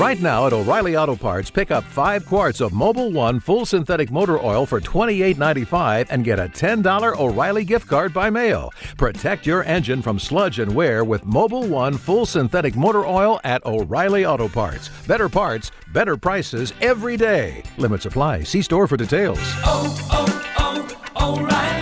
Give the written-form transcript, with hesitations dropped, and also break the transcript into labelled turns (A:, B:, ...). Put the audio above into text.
A: Right now at O'Reilly Auto Parts, pick up 5 quarts of Mobil 1 full synthetic motor oil for $28.95 and get a $10 O'Reilly gift card by mail. Protect your engine from sludge and wear with Mobil 1 full synthetic motor oil at O'Reilly Auto Parts. Better parts, better prices every day. Limits apply. See store for details.
B: O'Reilly.